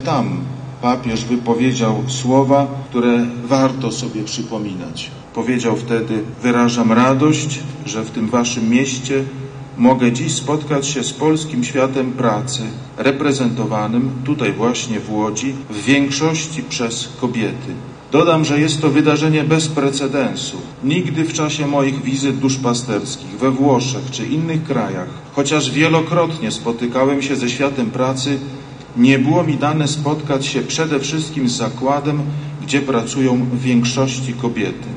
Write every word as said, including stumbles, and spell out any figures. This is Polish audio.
Tam papież wypowiedział słowa, które warto sobie przypominać. Powiedział wtedy: wyrażam radość, że w tym waszym mieście mogę dziś spotkać się z polskim światem pracy, reprezentowanym tutaj właśnie w Łodzi, w większości przez kobiety. Dodam, że jest to wydarzenie bez precedensu. Nigdy w czasie moich wizyt duszpasterskich we Włoszech czy innych krajach, chociaż wielokrotnie spotykałem się ze światem pracy, nie było mi dane spotkać się przede wszystkim z zakładem, gdzie pracują w większości kobiety.